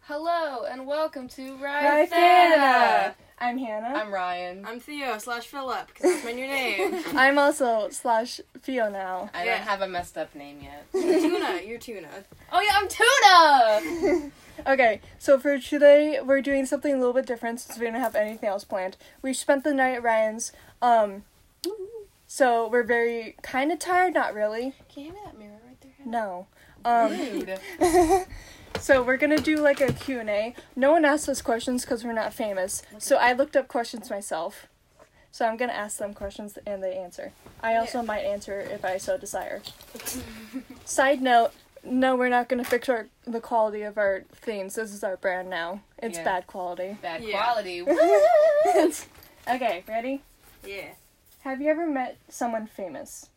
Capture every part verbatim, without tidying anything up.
Hello and welcome to Rythana. Rythana. I'm Hannah. I'm Ryan. I'm Theo slash Philip, because that's my new name. I'm also slash Theo now. I Yeah. don't have a messed up name yet. Tuna, you're Tuna. Oh yeah, I'm Tuna! Okay, so for today, we're doing something a little bit different since we didn't have anything else planned. We spent the night at Ryan's, um, so we're very kind of tired, not really. Can you hand me that mirror right there? No. Um, Rude. so we're gonna do like a Q and A. No one asked us questions because we're not famous, so I looked up questions myself. So I'm gonna ask them questions and they answer. I also Yeah. might answer if I so desire. Side note, no, we're not gonna fix our the quality of our themes. This is our brand now. It's Yeah. bad quality. Bad Yeah. quality. Okay, ready? Yeah. Have you ever met someone famous?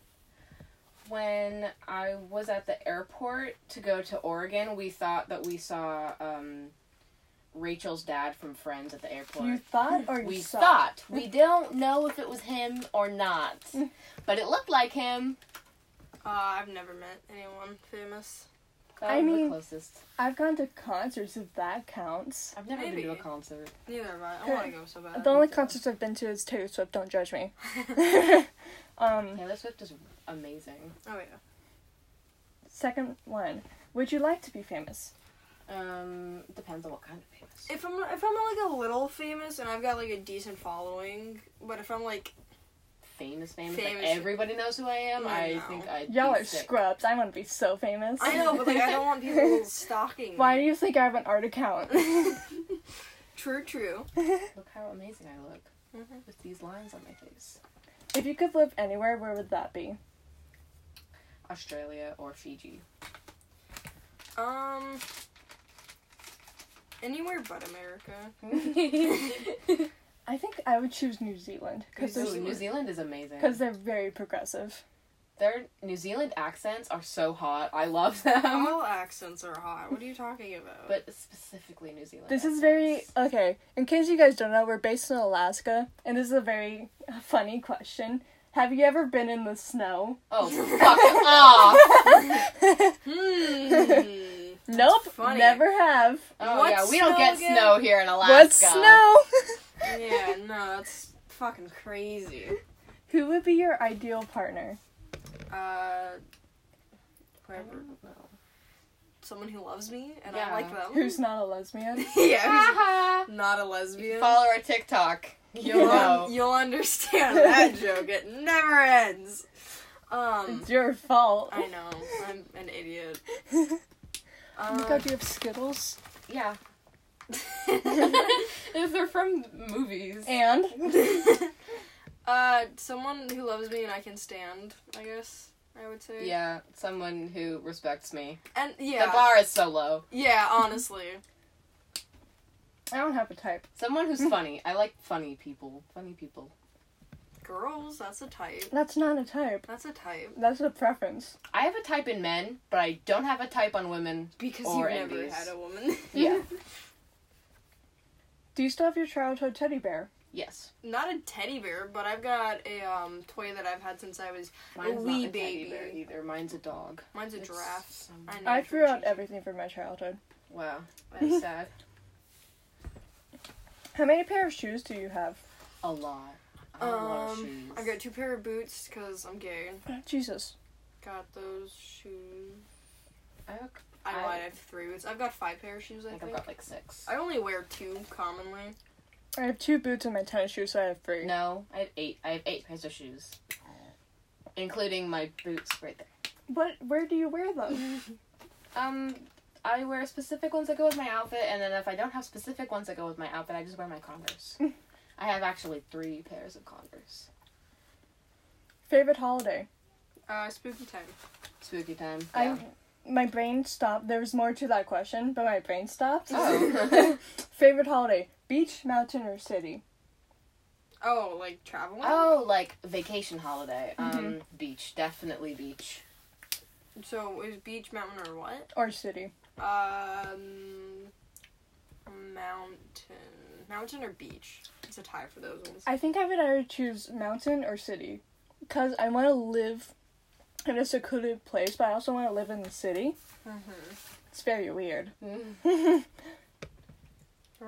When I was at the airport to go to Oregon, we thought that we saw um, Rachel's dad from Friends at the airport. You thought or you we saw? thought. We don't know if it was him or not. But it looked like him. Uh, I've never met anyone famous. That I was mean- the closest. I've gone to concerts if that counts. I've never been to a Maybe. concert. Neither have I. I want to go so bad. The only concerts I've been to is Taylor Swift. Don't judge me. um, Taylor Swift is amazing. Oh, yeah. second one. Would you like to be famous? Um, depends on what kind of famous. If I'm, if I'm like a little famous and I've got like a decent following, but if I'm like, Famous, famous, Famous. like everybody knows who I am. I I know. think I'd Y'all be are sick. scrubs. I want to be so famous. I know, but like I don't want people stalking me. Why do you think I have an art account? True, true. Look how amazing I look Mhm. with these lines on my face. If you could live anywhere, where would that be? Australia or Fiji. Um, anywhere but America. Ooh, I think I would choose New Zealand because New they're, New Zealand is amazing. because they're very progressive. Their New Zealand accents are so hot. I love them. All accents are hot. What are you talking about? But specifically New Zealand. This is accents. very okay. In case you guys don't know, we're based in Alaska, and this is a very funny question. Have you ever been in the snow? Oh, fuck off! Hmm. Nope, funny. never have. Oh What's yeah, we don't snow get again? snow here in Alaska. What's snow? Yeah, no, that's fucking crazy. Who would be your ideal partner? Uh, I whoever, don't know. someone who loves me and Yeah. I like them. Who's not a lesbian? yeah, Haha. who's not a If lesbian. you follow our TikTok, you'll You'll, know. you'll understand that joke. It never ends. Um, It's your fault. I know. I'm an idiot. Oh Um, my god, do you have Skittles? Yeah. If they're from movies. And? uh, someone who loves me and I can stand, I guess, I would say. Yeah, someone who respects me. And, yeah. The bar is so low. Yeah, honestly. I don't have a type. Someone who's funny. I like funny people. Funny people. Girls, that's a type. That's not a type. That's a type. That's a preference. I have a type in men, but I don't have a type on women. Because Or you've never Andes. had a woman. Yeah. Do you still have your childhood teddy bear? Yes. Not a teddy bear, but I've got a um toy that I've had since I was Mine's a not wee a teddy baby. bear either. Mine's a dog. Mine's a It's giraffe. so- I, named I her threw out Gigi. everything from my childhood. Wow. That's sad. How many pair of shoes do you have? A lot. I have a lot of Um, shoes. I've got two pair of boots because I'm gay. Jesus. Got those shoes. I have, I I- lied. I have three boots. I've got five pair of shoes. I I think think. I've got like six. I only wear two commonly. I have two boots and my tennis shoes, so I have three. No, I have eight. I have eight pairs of shoes. Including my boots right there. What? Where do you wear them? Um, I wear specific ones that go with my outfit, and then if I don't have specific ones that go with my outfit, I just wear my Converse. I have actually three pairs of Converse. Favorite holiday? Uh, spooky time. Spooky time. Yeah. I my brain stopped. There was more to that question, but my brain stopped. Oh. Favorite holiday? Beach, mountain, or city? Oh, like traveling. Oh, like vacation holiday. Um, Mhm. beach. Definitely beach. So is beach, mountain, or what? Or city? Um, mountain, mountain or beach? It's a tie for those ones. I think I would either choose mountain or city. Because I want to live in a secluded place, but I also want to live in the city. Mm-hmm. It's very weird. Mm.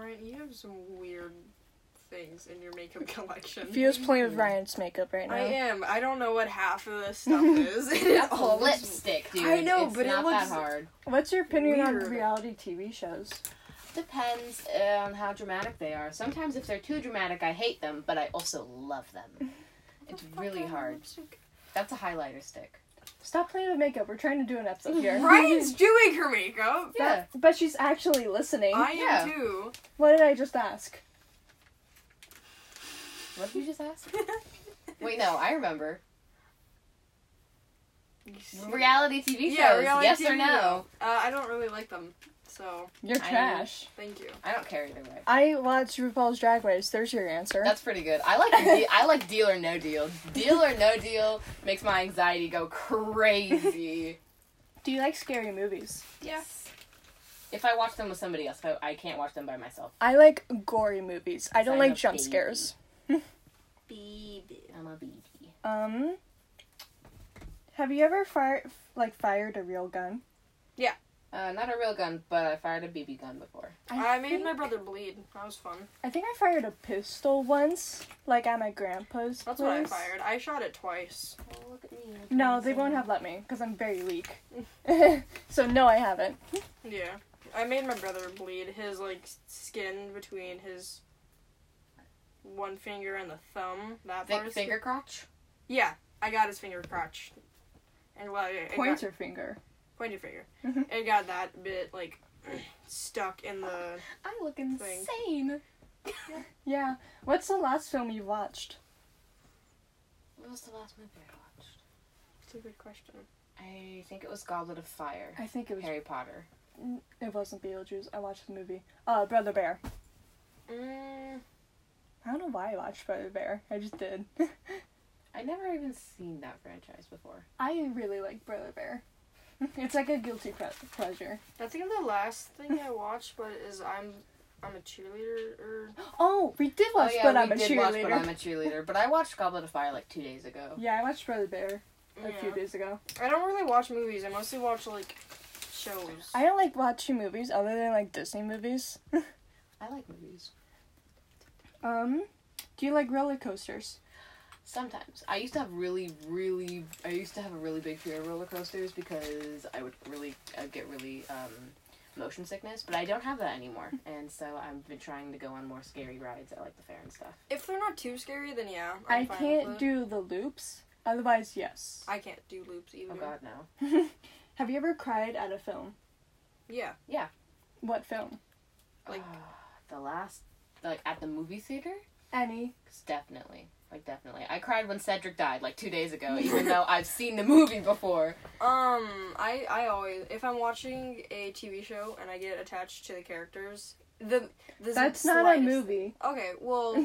Ryan, you have some weird things in your makeup collection. Fio's playing with Ryan's makeup right now. I am. I don't know what half of this stuff is. It That's a all looks- lipstick, dude. I know, it's but it not looks- that hard. What's your opinion Weird. on reality T V shows? Depends on how dramatic they are. Sometimes if they're too dramatic, I hate them, but I also love them. It's really hard. That's a highlighter stick. Stop playing with makeup. We're trying to do an episode here. Ryan's doing her makeup. Yeah. But she's actually listening. I am Yeah. too. What did I just ask? What did you just ask? Wait, no, I remember. Reality T V shows, Yeah, reality yes T V. or no? Uh, I don't really like them, so You're I- trash. thank you. I don't care either way. I watch RuPaul's Drag Race. There's your answer. That's pretty good. I like de- I like Deal or No Deal. Deal or No Deal makes my anxiety go crazy. Do you like scary movies? Yes. If I watch them with somebody else, I, I can't watch them by myself. I like gory movies. I don't I'm like a jump baby. scares. Baby. I'm a baby. Um, have you ever fired like fired a real gun? Uh, not a real gun, but I fired a B B gun before. I, made think- my brother bleed. That was fun. I think I fired a pistol once, like at my grandpa's That's place. what I fired. I shot it twice. Oh, look at me. No, they won't have let me because I'm very weak. So no, I haven't. Yeah. I made my brother bleed. His, like, skin between his one finger and the thumb. That Thick part. finger crotch? Yeah. I got his finger crotch. And, well, it, it Pointer finger. got, pointer finger. Mhm. It got that bit, like, stuck in the... I look insane. Yeah. What's the last film you watched? What was the last movie I watched? It's a good question. I think it was Goblet of Fire. I think it was. Harry Potter. It wasn't Beetlejuice. I watched the movie. Uh, Brother Bear. Mm, I don't know why I watched Brother Bear. I just did. I never even seen that franchise before. I really like Brother Bear. It's like a guilty pre- pleasure. I think the last thing I watched, but is I'm I'm a cheerleader, or... Oh, we did watch, oh, yeah, but we I'm a did cheerleader. watch But I'm a Cheerleader. But I watched Goblet of Fire like two days ago. Yeah, I watched Brother Bear a few Yeah. days ago. I don't really watch movies. I mostly watch, like, shows. I don't like watching movies other than like Disney movies. I like movies. Um, do you like roller coasters? Sometimes. I used to have really, really... I used to have a really big fear of roller coasters because I would really... I'd get really, um... motion sickness, but I don't have that anymore. And so I've been trying to go on more scary rides at, like, the fair and stuff. If they're not too scary, then yeah. I'm I I'm fine can with not it. do the loops. Otherwise, yes. I can't do loops either. Oh god, no. Have you ever cried at a film? Yeah. What film? Like- the last... Like, at the movie theater? Any. Definitely. Like, definitely. I cried when Cedric died, like, two days ago, even though I've seen the movie before. Um, I, I always, if I'm watching a T V show and I get attached to the characters, the, the That's not a slightest- movie. Okay, well,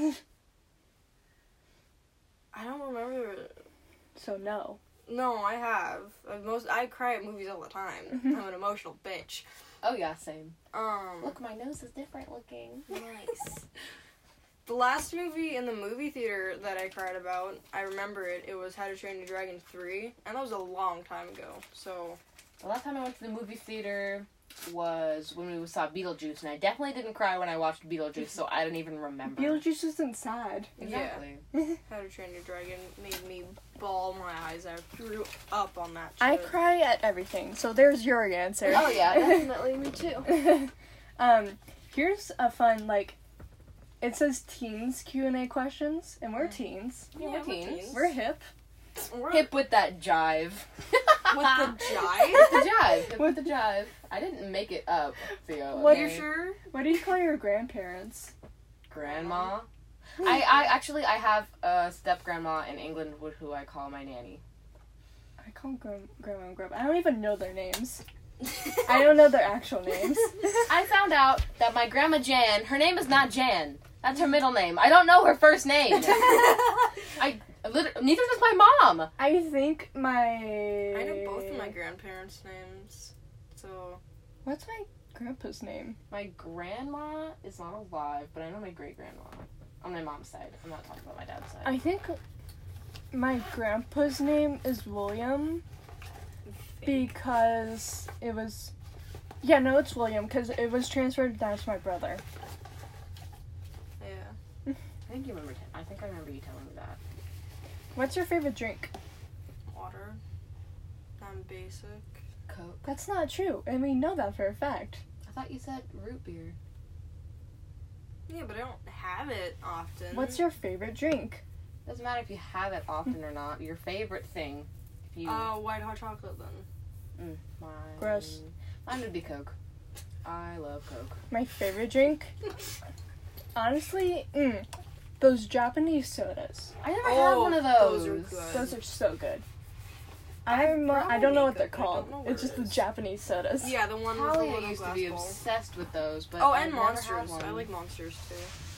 I don't remember. So no. No, I have. Uh, Most I cry at movies all the time. I'm an emotional bitch. Oh, yeah, same. Um, Look, my nose is different looking. nice. The last movie in the movie theater that I cried about, I remember it. It was How to Train Your Dragon three, and that was a long time ago. So The last time I went to the movie theater was when we saw Beetlejuice, and I definitely didn't cry when I watched Beetlejuice, so I don't even remember. Beetlejuice isn't sad. Exactly. How to Train Your Dragon made me bawl my eyes out. Threw up on that shit. I cry at everything. So there's your answer. Oh, yeah, definitely. Me too. um, here's a fun like. It says teens Q and A questions, and we're teens. Yeah, we're teens. We're hip. We're Hip with that jive. with the jive. the jive. Hip with the jive. I didn't make it up, Theo. What You okay? sure? What do you call your grandparents? Grandma. I, I actually I have a step grandma in England wh- who I call my nanny. I call them gram- grandma and grandpa. I don't even know their names. I don't know their actual names. I found out that my grandma Jan, her name is not Jan. That's her middle name. I don't know her first name. I lit- neither does my mom. I think my. I know both of my grandparents' names. So What's my grandpa's name? My grandma is not alive, but I know my great grandma on my mom's side. I'm not talking about my dad's side. I think my grandpa's name is William because it was. Yeah, no, it's William because it was transferred down to my brother. I think you remember. T- I think I remember you telling me that. What's your favorite drink? Water. I'm basic. Coke. That's not true, and we know that for a fact. I thought you said root beer. Yeah, but I don't have it often. What's your favorite drink? Doesn't matter if you have it often or not. Your favorite thing. If you. Uh, white hot chocolate then. Mm, mine. Gross. Mine would be Coke. I love Coke. My favorite drink? Honestly, mm, those Japanese sodas. I never Oh, had one of those. those are good. Those are so good. I I'm, uh, I don't know what they're probably called. don't know where It's it just the is. Japanese sodas. Yeah, the one with the Talia little used to glass be bowl. obsessed with those, but Oh, I've and never had Monsters. one. I like Monsters too.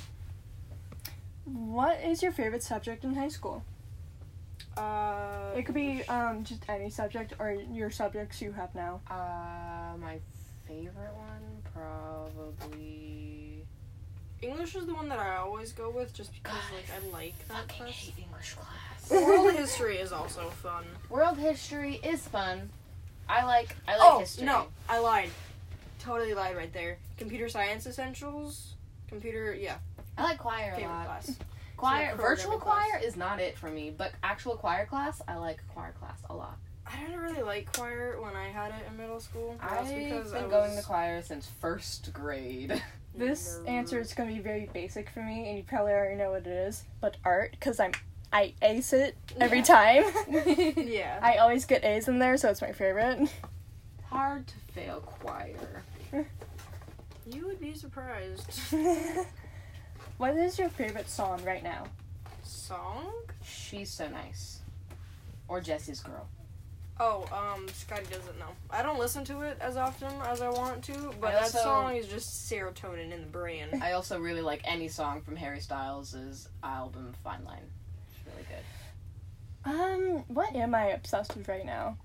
What is your favorite subject in high school? Uh, It could be um just any subject or your subjects you have now. Uh, my favorite one probably. English is the one that I always go with, just because God, like I like that Fucking class. hate English class. World history is also fun. World history is fun. I like. I like oh history. no, I lied. Totally lied right there. Computer science essentials. Computer, yeah, I like choir a favorite lot. class. Choir, So, virtual programming choir is not it for me, but actual choir class, I like choir class a lot. I didn't really like choir when I had it in middle school. but that's I've because been I going to was choir since first grade. This nerd. answer is gonna be very basic for me, and you probably already know what it is. But art, because I'm I ace it every Yeah. time. Yeah. I always get A's in there, so it's my favorite. Hard to fail choir. You would be surprised. What is your favorite song right now? Song? She's so nice. Or Jessie's Girl. Oh, um, Scotty doesn't know. I don't listen to it as often as I want to, but I that also- song is just serotonin in the brain. I also really like any song from Harry Styles' album Fine Line. It's really good. Um, what am I obsessed with right now?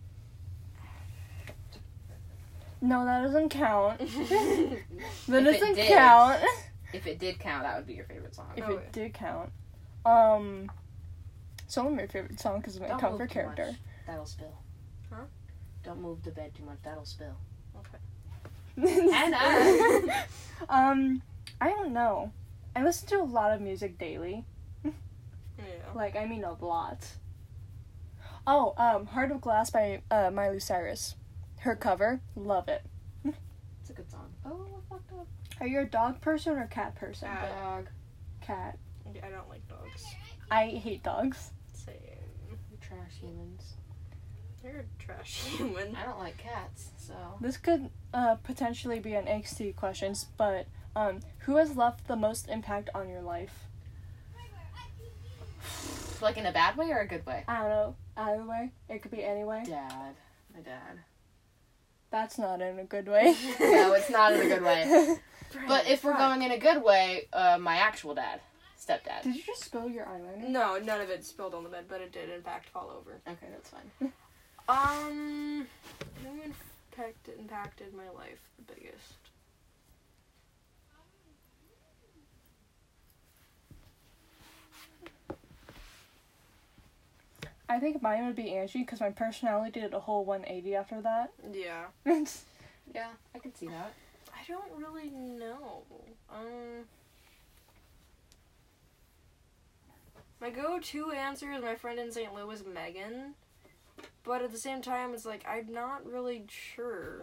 No, that doesn't count. That If it doesn't did. count. If it did count, that would be your favorite song. If Oh, it yeah. did count. Um, some of my favorite songs because of my Don't comfort move too character. much. That'll spill. Huh? Don't move the bed too much. That'll spill. Okay. And I. um, I don't know. I listen to a lot of music daily. Yeah. Like, I mean a lot. Oh, um, Heart of Glass by uh, Miley Cyrus. Her cover, love it. It's a good song. Oh, I fucked up. Are you a dog person or cat person? Cat. Dog. Cat. Yeah, I don't like dogs. I hate dogs. Same. You trash humans. You're a trash human. I don't like cats, so. This could uh, potentially be an X T questions, but um, who has left the most impact on your life? Like in a bad way or a good way? I don't know. Either way. It could be any way. Dad. My dad. That's not in a good way. No, it's not in a good way. But if we're going in a good way, uh, my actual dad. Stepdad. Did you just spill your eyeliner? No, none of it spilled on the bed, but it did in fact fall over. Okay, that's fine. Um, who impacted, impacted my life the biggest? I think mine would be Angie because my personality did a whole one eighty after that. Yeah. Yeah, I can see that. I don't really know. Um, my go-to answer is my friend in Saint Louis, Megan. But at the same time, it's like, I'm not really sure.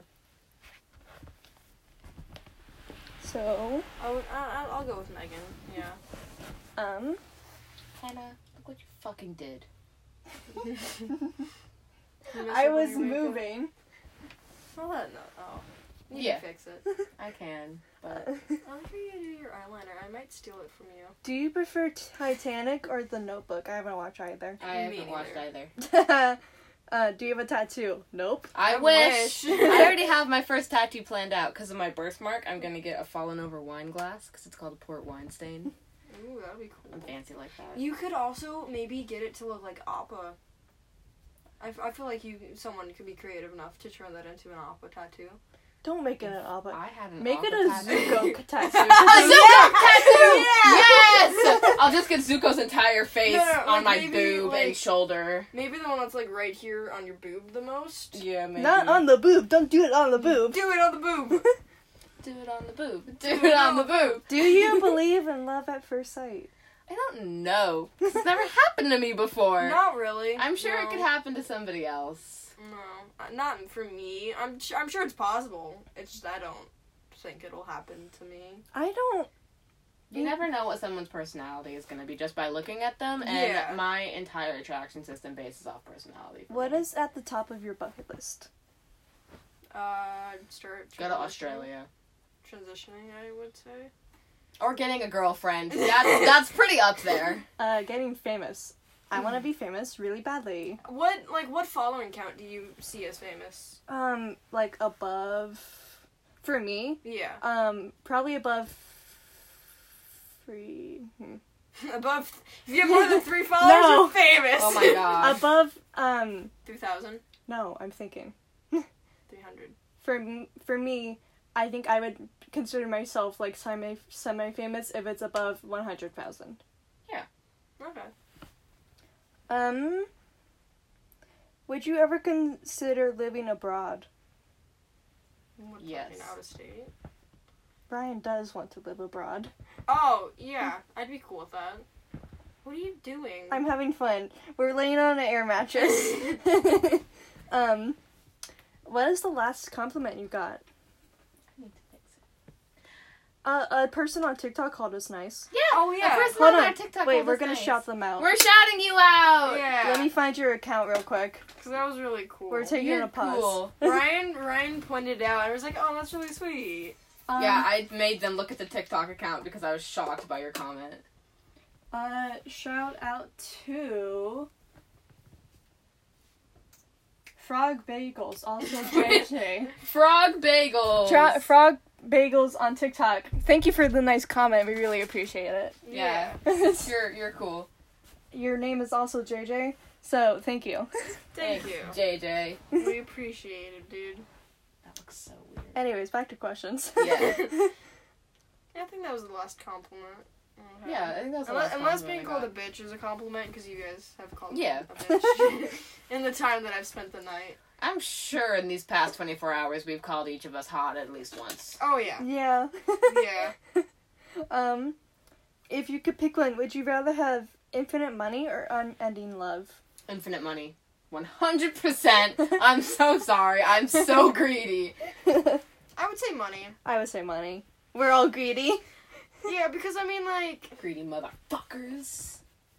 So, I would, I, I'll go with Megan, yeah. um, Hannah, look what you fucking did. You messed I up on was your makeup? moving. Well, that, no, oh. You Yeah. can fix it. I can, but I like how you do your eyeliner. I might steal it from you. Do you prefer Titanic or The Notebook? I haven't watched either. I Me haven't watched neither. either. uh, do you have a tattoo? Nope. I, I wish. wish. I already have my first tattoo planned out because of my birthmark. I'm gonna get a fallen over wine glass because it's called a port wine stain. Ooh, that'd be I'm cool. fancy like that. You could also maybe get it to look like Appa. I, f- I feel like you someone could be creative enough to turn that into an Appa tattoo. Don't make it an Alba. I had an Make it awful a tattoo. Zuko tattoo. A Zuko tattoo! Yeah! Yes! I'll just get Zuko's entire face No, no, on like my maybe, boob like- and shoulder. Maybe the one that's like right here on your boob the most. Yeah, maybe. Not on the boob. Don't do it on the boob. Do it on the boob. Do it on the boob. Do it on the boob. Do you believe in love at first sight? I don't know. This has never happened to me before. Not really. I'm sure no. it could happen to somebody else. No, uh, not for me. I'm su- I'm sure it's possible. It's just I don't think it'll happen to me. I don't. You never know what someone's personality is going to be just by looking at them, and Yeah. my entire attraction system bases off personality. for What me. is at the top of your bucket list? Uh, start Go to transitioning- Australia. Transitioning, I would say. Or getting a girlfriend. That's, that's pretty up there. Uh, getting famous. I want to be famous really badly. What like what following count do you see as famous? Um, like above. For me, Yeah, um, probably above. Three. Hmm. above. If you have more than three followers, No. you're famous. Oh my god. Above. Um, Three thousand. no, I'm thinking. Three hundred. For m- for me, I think I would consider myself like semi semi famous if it's above one hundred thousand. Okay. Um, would you ever consider living abroad? What, Yes. fucking out of state. Brian does want to live abroad. Oh yeah, I'd be cool with that. What are you doing? I'm having fun. We're laying on an air mattress. um, what is the last compliment you got? I need to fix it. Uh, a person on TikTok called us nice. Yeah. Oh, yeah. A person Hold on on. our TikTok Wait, called we're us gonna nice. shout them out. We're shouting you out. Yeah. Let me find your account real quick. Because that was really cool. We're taking You're a pause. cool. Ryan Ryan pointed out. I was like, oh, that's really sweet. Um, Yeah, I made them look at the TikTok account because I was shocked by your comment. Uh, shout out to Frog Bagels, also J J. Frog bagels. Tra- Frog Bagels on TikTok. Thank you for the nice comment. We really appreciate it. Yeah. You're you're cool. Your name is also J J, so thank you. Thank Thanks, you. J J. We appreciate it, dude. That looks so weird. Anyways, back to questions. Yeah. Yeah, I think that was the last compliment. Okay. Yeah, I think that's the Unless, last unless compliment being I called a got. bitch is a compliment, because you guys have called Yeah. me a bitch in the time that I've spent the night. I'm sure in these past twenty-four hours we've called each of us hot at least once. Oh yeah, Yeah. yeah. Um, if you could pick one, would you rather have infinite money or unending love? Infinite money. one hundred percent. I'm so sorry. I'm so greedy. I would say money. I would say money. We're all greedy. Yeah, because I mean, like, Greedy motherfuckers.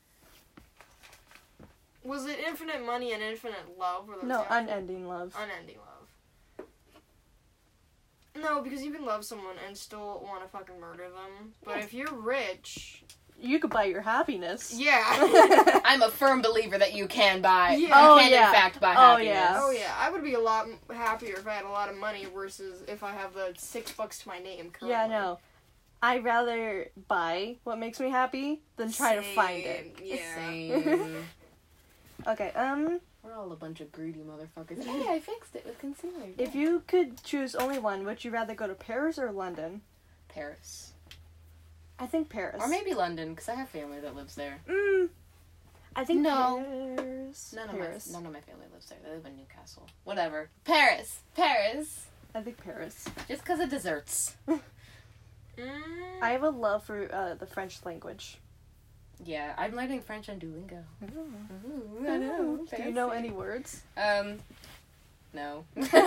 was it infinite money and infinite love? Or those No, the options? unending love. Unending love. No, because you can love someone and still want to fucking murder them. But Yeah. if you're rich, You could buy your happiness. yeah. I'm a firm believer that you can buy. Yeah. You Oh, can yeah. in fact buy Oh, happiness. yeah. Oh yeah, I would be a lot m- happier if I had a lot of money versus if I have the six bucks to my name currently. Yeah, no. I'd rather buy what makes me happy than try to find it. Same, Yeah. Same. Okay, um, We're all a bunch of greedy motherfuckers. Hey, I fixed it with concealer. if you could choose only one, would you rather go to Paris or London? Paris. I think Paris. Or maybe London, because I have family that lives there. Mm, I think No. Paris. None of, Paris. my, none of my family lives there. They live in Newcastle. Whatever. Paris. Paris. I think Paris. Just because of desserts. Mm, I have a love for uh, the French language. Yeah, I'm learning French on Duolingo. Ooh, I Do you know fancy. any words? Um, no.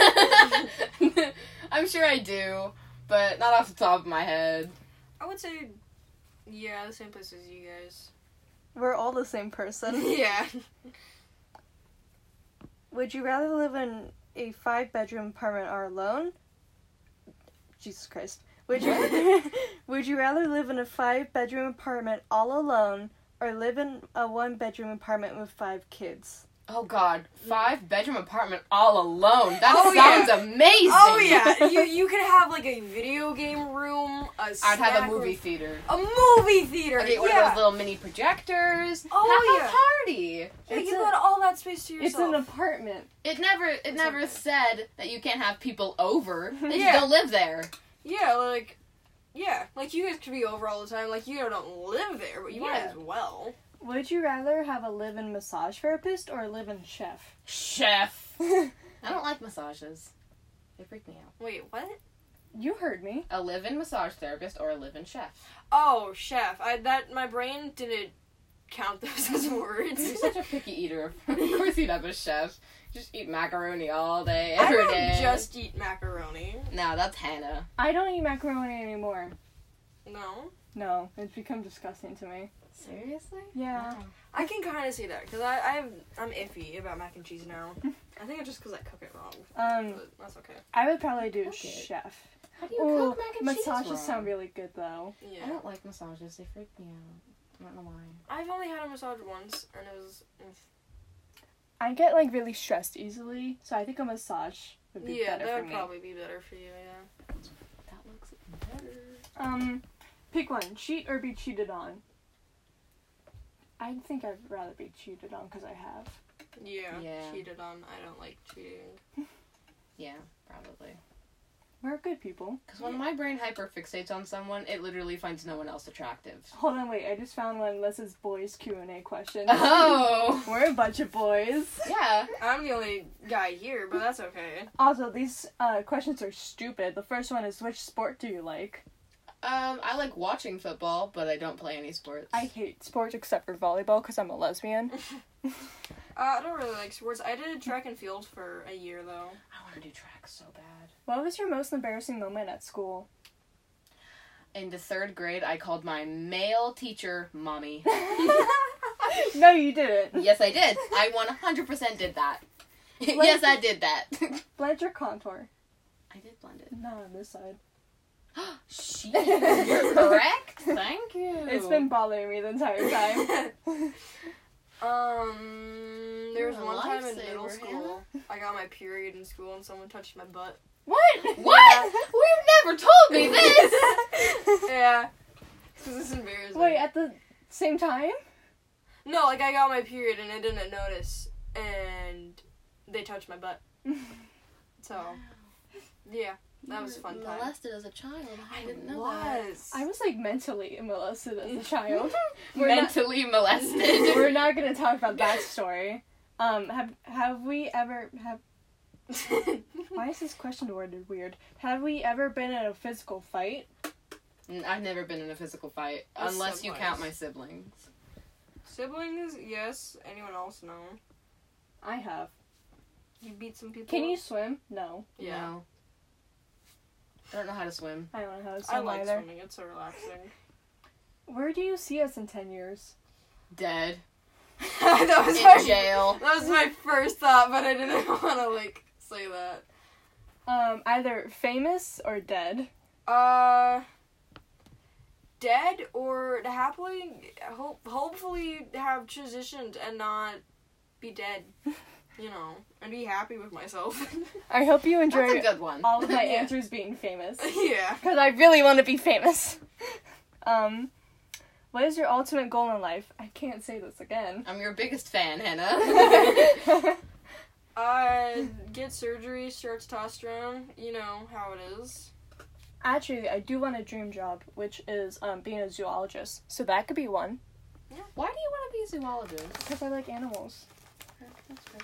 I'm sure I do, but not off the top of my head. I would say, yeah, the same place as you guys. We're all the same person. Yeah. Would you rather live in a five bedroom apartment or alone? Jesus Christ. Would you Would you rather live in a five bedroom apartment all alone or live in a one bedroom apartment with five kids? Oh god, five bedroom apartment all alone. That Oh, sounds yeah. amazing. Oh yeah, you you could have like a video game room, a I'd snack have a movie room, theater. a movie theater. I'd get one yeah. of those little mini projectors. Oh, have yeah. a party. Yeah, It's you a- got all that space to It's yourself. an apartment. It never it It's never okay. said that you can't have people over. They Yeah. just don't live there. Yeah, like, yeah, like you guys could be over all the time. Like you don't live there, but you might Yeah. as well. Would you rather have a live in massage therapist or a live in chef? Chef. I don't like massages. They freak me out. Wait, what? You heard me. A live-in massage therapist or a live-in chef? Oh, chef. I that my brain didn't count those as words. You're such a picky eater. Of course you'd have a chef. Just eat macaroni all day, I every don't day. just eat macaroni. No, that's Hannah. I don't eat macaroni anymore. No. No, it's become disgusting to me. Seriously? Yeah. Wow. I can kind of see that because I I'm, I'm iffy about mac and cheese now. I think it's just because I cook it wrong, Um, but that's okay. I would probably do Okay. chef. How do you Ooh, cook mac and cheese massages wrong? sound really good though. Yeah. I don't like massages. They freak me out. I don't know why. I've only had a massage once, and it was. mm, I get like really stressed easily, so I think a massage would be Yeah, better that for would me. probably be better for you. Yeah. That looks better. Um, pick one: cheat or be cheated on. I think I'd rather be cheated on because I have. Yeah. Yeah. Cheated on. I don't like cheating. Yeah, probably. We're good people. Because when my brain hyperfixates on someone, it literally finds no one else attractive. Hold on, wait. I just found one of Lisa's boys Q and A questions. Oh! We're a bunch of boys. Yeah. I'm the only guy here, but that's okay. Also, these uh, questions are stupid. The first one is, which sport do you like? Um, I like watching football, but I don't play any sports. I hate sports except for volleyball because I'm a lesbian. Uh, I don't really like sports. I did track and field for a year though. I want to do track so bad. What was your most embarrassing moment at school? In the third grade, I called my male teacher mommy. No, you didn't. Yes, I did. I one hundred percent did that. Yes, I did that. Blend your contour. I did blend it. Not on this side. She, you're correct. Thank you. It's been bothering me the entire time. Um, there was You're a one time in middle lifesaver, school, I got my period in school and someone touched my butt. What? What? We've never told me this. Yeah. Cause it's embarrassing. Wait, at the same time? No, like I got my period and I didn't notice, and they touched my butt. So, yeah, that was a fun time. Molested as a child. I didn't know was. I was like mentally molested as a child. that. We're not- Mentally molested. We're not gonna talk about that story. Um, have have we ever have? Why is this question worded weird? Have we ever been in a physical fight? N- I've never been in a physical fight, With unless you count my siblings. siblings. Siblings, yes. Anyone else, no. I have. You beat some people. Can you swim? No, Yeah. No. I don't know how to swim. I don't know how to I swim like either. swimming. It's so relaxing. Where do you see us in ten years? Dead. that was In my jail. That was my first thought, but I didn't want to like say that. Um, either famous or dead. Uh, dead or happily, hope hopefully have transitioned and not be dead. You know, and be happy with myself. I hope you That's a enjoy good one. all of my Yeah. answers being famous. Yeah. Because I really want to be famous. um, what is your ultimate goal in life? I can't say this again. I'm your biggest fan, Hannah. Uh, get surgery, start testosterone. You know how it is. Actually, I do want a dream job, which is um, being a zoologist. So that could be one. Why do you want to be a zoologist? Because I like animals. That's fair.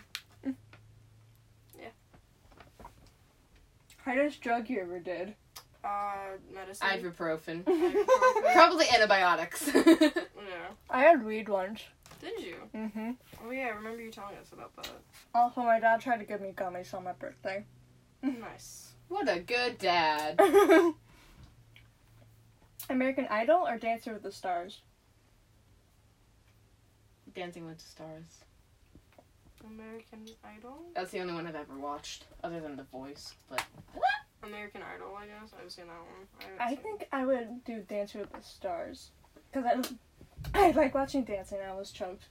Hardest drug you ever did? Uh, medicine. Ibuprofen. Ibuprofen. Probably antibiotics. Yeah. I had weed once. Did you? Mm-hmm. Oh yeah, I remember you telling us about that. Also, my dad tried to give me gummies on my birthday. Nice. What a good dad. American Idol or Dancer with the Stars? Dancing with the Stars. American Idol? That's the only one I've ever watched, other than The Voice. But American Idol, I guess. I've seen that one. I, haven't I seen think I would do Dancer with the Stars. Because I, I like watching dancing. I was choked.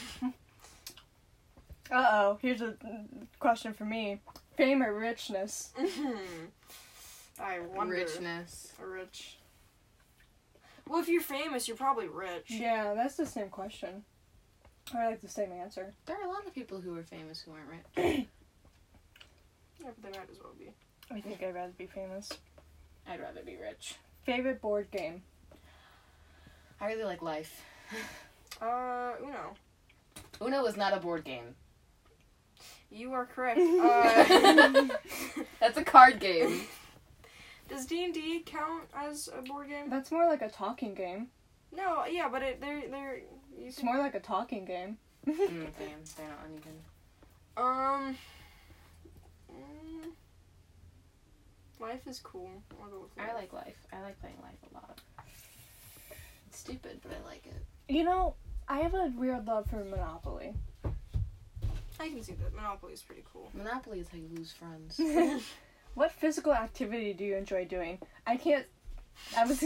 Uh-oh. Here's a question for me. Fame or richness? I wonder. richness. Rich. Well, if you're famous, you're probably rich. Yeah, that's the same question. Or I like the same answer. There are a lot of people who are famous who aren't rich. Yeah, but they might as well be. I think I'd rather be famous. I'd rather be rich. Favorite board game? I really like Life. Uh, Uno. Uno is not a board game. You are correct. Uh, That's a card game. Does D and D count as a board game? That's more like a talking game. No, yeah, but it, they're they're. You It's can, more like a talking game. mm, damn, they're not uneven. Um. mm, Life is cool. I'll go with life. I like life. I like playing life a lot. It's stupid, but I like it. You know, I have a weird love for Monopoly. I can see that. Monopoly is pretty cool. Monopoly is how you lose friends. What physical activity do you enjoy doing? I can't. I was.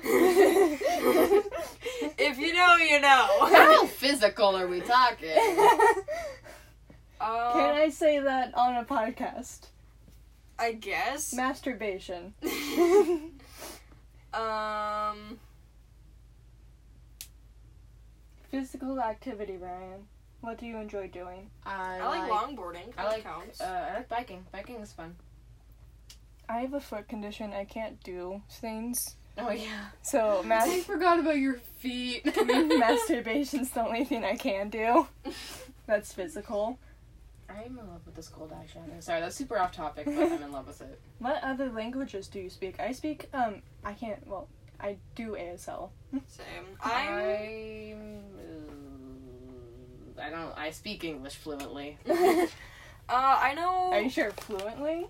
If you know, you know. How physical are we talking? Uh, Can I say that on a podcast? I guess. Masturbation. um. Physical activity, Ryan. What do you enjoy doing? I, I like longboarding. I That like. counts. Uh, I like biking. Biking is fun. I have a foot condition. I can't do things. Oh yeah. So, I mas- forgot about your feet. masturbation's the only thing I can do. That's physical. I'm in love with this gold eyeshadow. Sorry, that's super off topic, but I'm in love with it. What other languages do you speak? I speak, um, I can't, well, I do A S L. Same. I'm. I'm. uh, I don't. I speak English fluently. uh, I know. Are you sure fluently?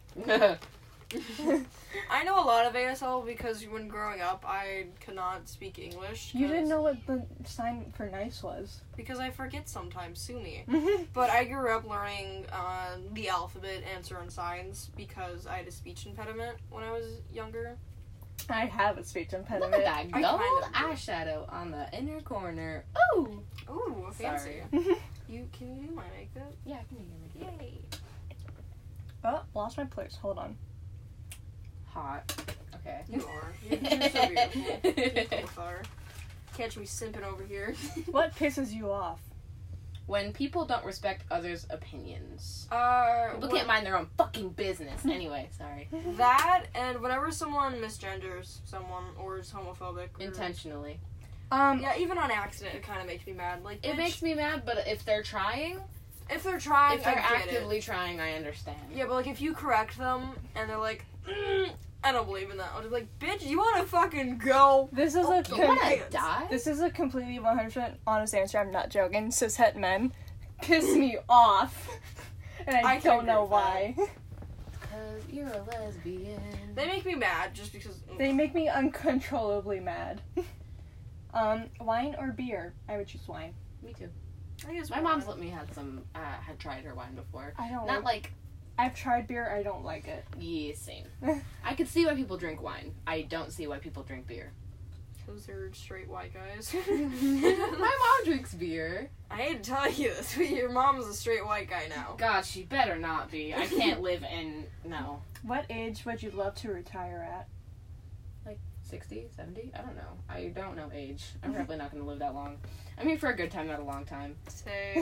I know a lot of A S L because when growing up, I could not speak English. You didn't 'cause- know what the sign for nice was. Because I forget sometimes, sue me. But I grew up learning uh, the alphabet and certain signs because I had a speech impediment when I was younger. I have a speech Look impediment. at that I gold kind of do. eyeshadow on the inner corner. Ooh. Ooh, fancy. Sorry. You can you do my makeup? Yeah, I can hear you. Yay. Oh, lost my place. Hold on. Hot. Okay. You are. You're, you're so beautiful. You both are. Catch me simping over here. What pisses you off? When people don't respect others' opinions. Uh, People what- can't mind their own fucking business. Anyway, sorry. that and whenever someone misgenders someone or is homophobic. Or, Intentionally. Um, Yeah, even on accident, it kind of makes me mad. Like It bitch, makes me mad, but if they're trying, if they're trying, if they're I get actively it. trying, I understand. Yeah, but like if you correct them and they're like, mm, I don't believe in that. I'll just be like, bitch, you want to fucking go? this is Oh, a you com- wanna- Wanna die? this is a completely one hundred percent honest answer. I'm not joking. Cishet men piss me off, and I, I can don't know agree with why. Cause you're a lesbian. They make me mad just because. They make me uncontrollably mad. um, wine or beer? I would choose wine. Me too. I guess My wine. mom's let me had some. Uh, had tried her wine before. I don't. Not like, like I've tried beer. I don't like it. yeah, same. I could see why people drink wine. I don't see why people drink beer. Because they're straight white guys. My mom drinks beer. I hate to tell you this, but your mom's a straight white guy now. God, she better not be. I can't live in no. What age would you love to retire at? sixty, seventy? I don't know. I don't know age. I'm probably not going to live that long. I'm here for a good time, not a long time. Say.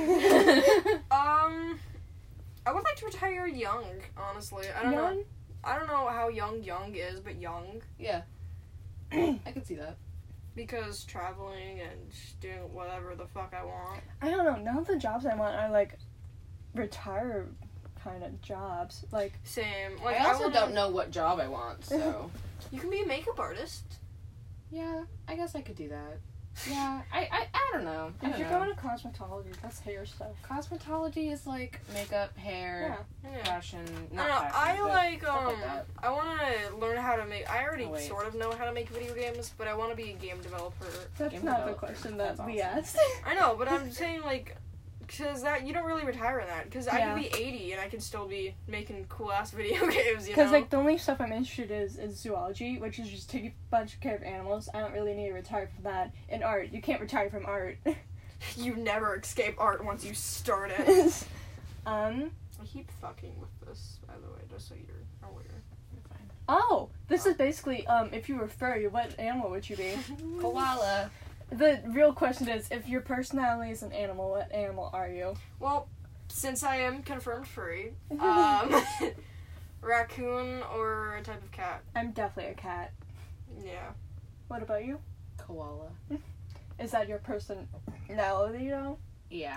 um, I would like to retire young. Honestly, I don't know. Young? I don't know how young young is, but young Yeah. I can see that. because traveling and just doing whatever the fuck I want. I don't know. None of the jobs I want are like retire kind of jobs. Like Same. Like I also wanna- don't know what job I want, so. You can be a makeup artist. Yeah, I guess I could do that. Yeah, I I, I don't know. I if don't you're know. going to cosmetology, that's hair stuff. Cosmetology is like makeup, hair, Yeah. fashion. I Not don't know. fashion, I but like stuff um. like that. I want to learn how to make. I already Oh, wait. sort of know how to make video games, but I want to be a game developer. That's Game not the developer. question that That's we awesome. asked. I know, but I'm saying like, because that you don't really retire in that. Because I Yeah. could be eighty and I can still be making cool ass video games. You Because know. like the only stuff I'm interested in is, is zoology, which is just taking a bunch of care of animals. I don't really need to retire from that. In art, you can't retire from art. You never escape art once you start it. um. I keep fucking with this, by the way, just so you're aware. You're fine. Oh, this is basically um. If you were furry, what animal would you be? Koala. The real question is, if your personality is an animal, what animal are you? Well, since I am confirmed furry, um, raccoon or a type of cat. I'm definitely a cat. Yeah. What about you? Koala. Is that your personality though? Yeah.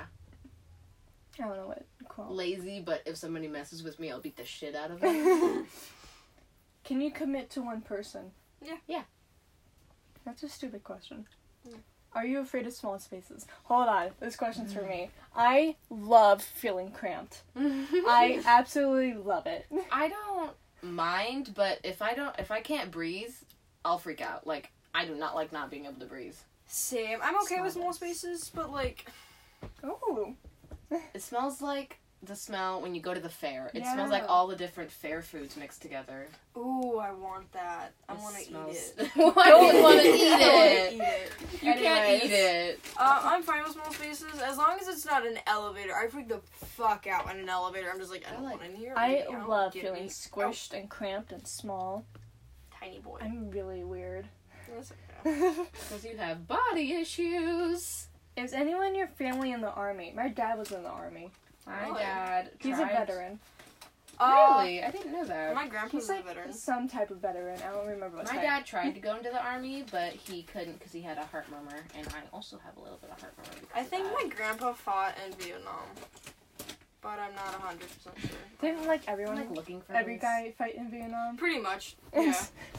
I don't know what. Cool. Lazy, but if somebody messes with me, I'll beat the shit out of them. Can you commit to one person? Yeah. Yeah. That's a stupid question. Yeah. Are you afraid of small spaces? Hold on. This question's for me. I love feeling cramped. I absolutely love it. I don't mind, but if I don't, if I can't breathe, I'll freak out. Like, I do not like not being able to breathe. Same. I'm okay with small spaces, but like, Ooh. It smells like the smell when you go to the fair. It Yeah. smells like all the different fair foods mixed together. ooh, I want that. I It want to smells- eat it. Why do you want to eat I wanna it? eat it. You can't Anyways. eat it. Uh, I'm fine with small spaces as long as it's not an elevator. I freak the fuck out in an elevator. I'm just like, I don't I like- want in here. I Get out, love get feeling me squished and cramped and small. out. Tiny boy. I'm really weird. That's okay. Because you have body issues. Is anyone in your family in the army? My dad was in the army. My Really? dad He's tried- a veteran. Uh, Really? I didn't know that. My grandpa's He's a like veteran. some type of veteran. I don't remember what My type. dad tried to go into the army, but he couldn't because he had a heart murmur, and I also have a little bit of heart murmur. Because I of think that. my grandpa fought in Vietnam, but I'm not one hundred percent sure. Didn't like I'm everyone, like looking for every this. guy fight in Vietnam? Pretty much. Yeah.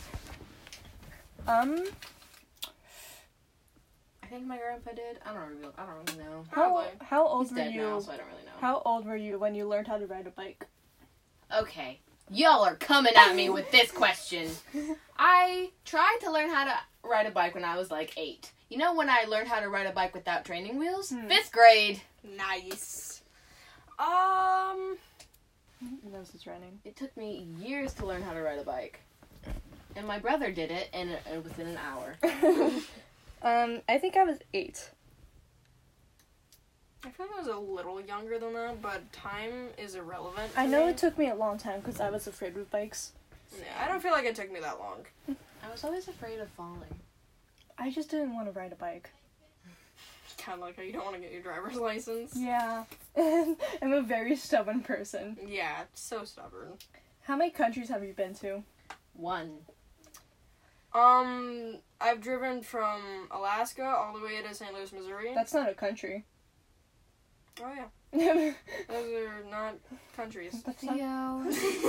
um, I think my grandpa did. I don't really. I don't really know. how Probably. how old He's were dead you? now, so I don't really know. How old were you when you learned how to ride a bike? Okay, y'all are coming at me with this question. I tried to learn how to ride a bike when I was like eight. You know when I learned how to ride a bike without training wheels? Hmm. Fifth grade. Nice. Um. Nose is running. It took me years to learn how to ride a bike. And my brother did it, and it, it within an hour. um, I think I was eight. I feel like I was a little younger than that, but time is irrelevant. I to know me. it took me a long time because I was afraid with bikes. Yeah, I don't feel like it took me that long. I was always afraid of falling. I just didn't want to ride a bike. Kind of like how you don't want to get your driver's license. Yeah. I'm a very stubborn person. Yeah, so stubborn. How many countries have you been to? One. Um, I've driven from Alaska all the way to Saint Louis, Missouri. That's not a country. Oh yeah, That's those are not countries. not...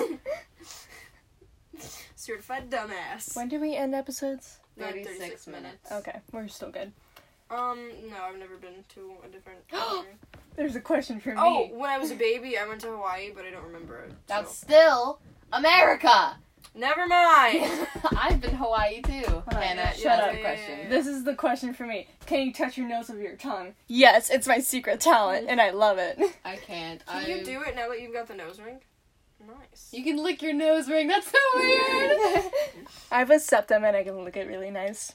Certified dumbass. When do we end episodes? Not thirty-six minutes. Okay, we're still good. Um, no, I've never been to a different country. There's a question for Oh, me. when I was a baby, I went to Hawaii, but I don't remember it. so- That's still America! Never mind. I've been to Hawaii too. on, Hannah, shut that's up. the question. This is the question for me. Can you touch your nose with your tongue? Yes, it's my secret talent, and I love it. I can't. Can I... you do it now that you've got the nose ring? Nice. You can lick your nose ring. That's so weird. I have a septum, and I can lick it really nice.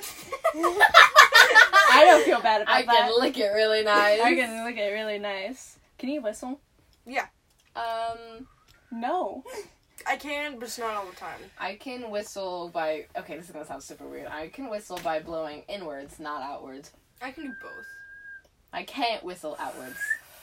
I don't feel bad about I that. can lick it really nice. I can lick it really nice. Can you whistle? Um, No. I can, but it's not all the time. I can whistle by. Okay, this is gonna sound super weird. I can whistle by blowing inwards, not outwards. I can do both. I can't whistle outwards.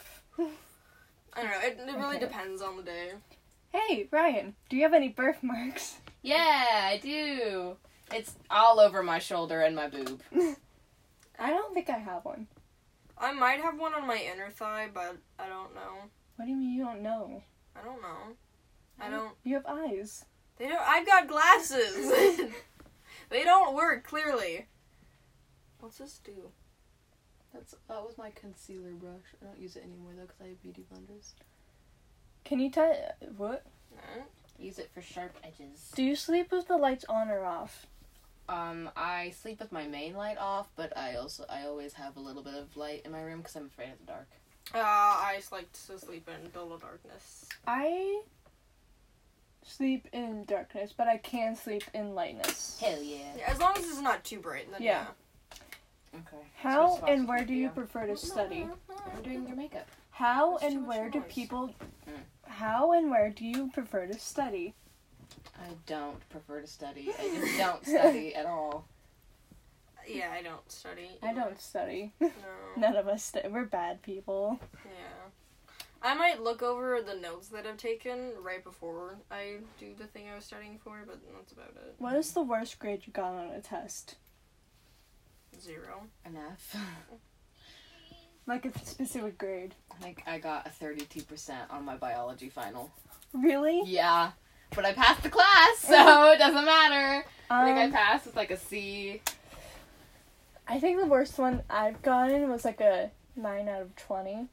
I don't know. It, it really Okay. depends on the day. Hey, Ryan, do you have any birthmarks? Yeah, I do. It's all over my shoulder and my boob. I don't think I have one. I might have one on my inner thigh, but I don't know. What do you mean you don't know? I don't know. I don't. You have eyes. They don't. I've got glasses. They don't work clearly. What's this do? That's that was my concealer brush. I don't use it anymore though because I have beauty blenders. Can you tell what? No. Use it for sharp edges. Do you sleep with the lights on or off? Um, I sleep with my main light off, but I also I always have a little bit of light in my room because I'm afraid of the dark. Uh, I just like to sleep in total darkness. I sleep in darkness, but I can sleep in lightness. Hell yeah. Yeah, as long as it's not too bright. Then Yeah. yeah. Okay. How So and it's where do you yeah. prefer to study? I'm doing your makeup. How That's too and much where do noise. people Mm. How and where do you prefer to study? I don't prefer to study. I just don't study at all. Yeah, I don't study. I don't study. No. None of us stu- we're bad people. Yeah. I might look over the notes that I've taken right before I do the thing I was studying for, but that's about it. What is the worst grade you got on a test? Zero. An F. Like a specific grade. I think I got a thirty-two percent on my biology final. Really? Yeah. but I passed the class, so it doesn't matter. I think I Um, passed with like a C. I think the worst one I've gotten was like a nine out of twenty.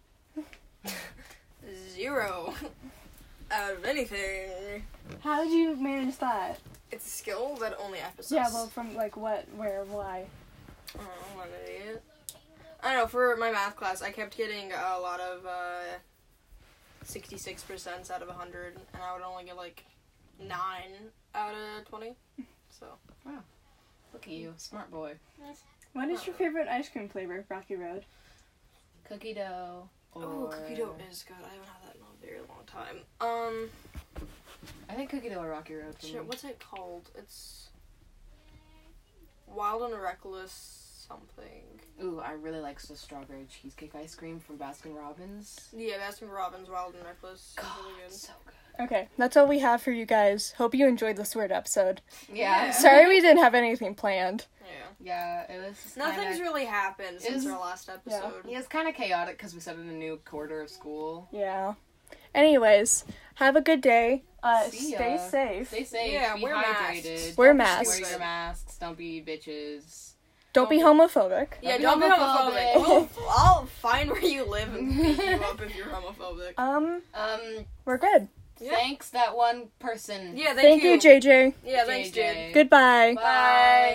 Zero out of anything. How did you manage that? It's a skill that only I possess. Yeah, well, from like what, where, why? Oh, what an idiot. I don't know, for my math class, I kept getting a lot of uh, sixty-six percent out of one hundred, and I would only get like nine out of twenty. So. Look at you, smart boy. What is your favorite ice cream flavor, Rocky Road? Cookie dough. Oh, or- cookie dough is good. I haven't had that in a very long time. Um, I think cookie dough or Rocky Road. For shit, me. what's it called? It's Wild and Reckless something. Ooh, I really like the strawberry cheesecake ice cream from Baskin Robbins. Yeah, Baskin Robbins Wild and Reckless. God, It's really good. so good. Okay, that's all we have for you guys. Hope you enjoyed this weird episode. Yeah. Yeah. Sorry we didn't have anything planned. Yeah. Yeah, it was just Nothing's kinda, really happened since is- our last episode. Yeah, it's kind of chaotic because we started a new quarter of school. Yeah. Anyways, have a good day. Uh, See ya. stay safe. Stay safe. Yeah, be wear hydrated. masks. Wear Don't be masks. Wear your stupid. masks. Don't be bitches. Don't be homophobic. Yeah, Don't don't be be homophobic. homophobic. We'll, I'll find where you live and beat you up if you're homophobic. Um, Um, we're good. Yeah. thanks that one person. Yeah, thank, Thank you, J J. Yeah, thanks, J J. dude. Goodbye. Bye.